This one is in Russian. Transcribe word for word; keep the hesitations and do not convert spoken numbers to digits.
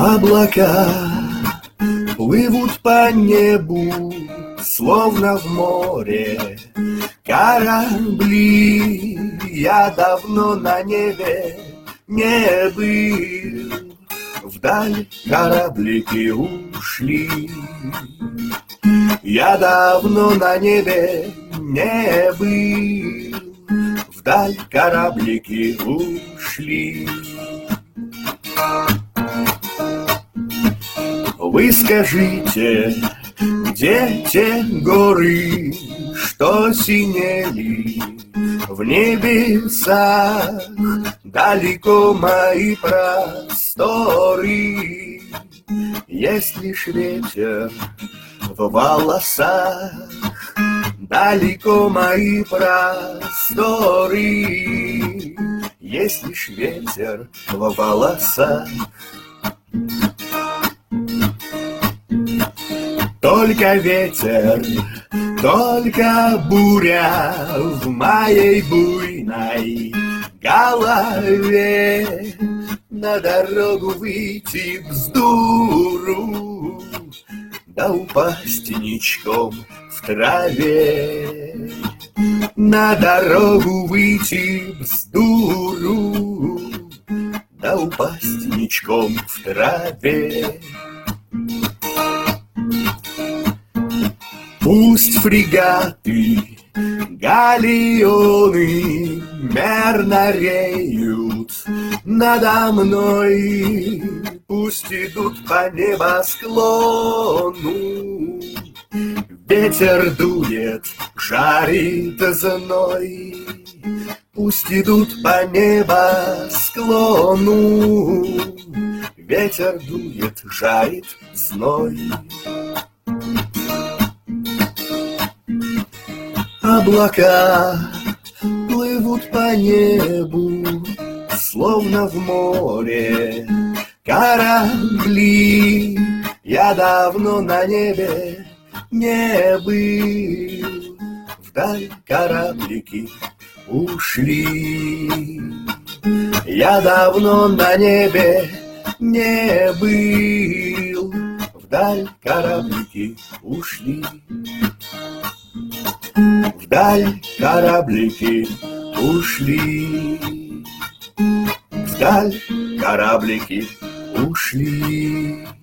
Облака плывут по небу, словно в море корабли. Я давно на небе не был, вдаль кораблики ушли. Я давно на небе не был, вдаль кораблики ушли. Вы скажите, где те горы, что синели в небесах? Далеко мои просторы, есть лишь ветер в волосах. Далеко мои просторы, есть лишь ветер в волосах. Только ветер, только буря в моей буйной голове. На дорогу выйти вздуру, да упасть ничком в траве. На дорогу выйти вздуру, да упасть ничком в траве. Пусть фрегаты, галеоны мерно реют надо мной. Пусть идут по небосклону, ветер дует, жарит зной. Пусть идут по небосклону, ветер дует, жарит зной. Облака плывут по небу, словно в море корабли. Я давно на небе не был, вдаль кораблики ушли. Я давно на небе не был, вдаль кораблики ушли. Вдаль кораблики ушли, вдаль кораблики ушли.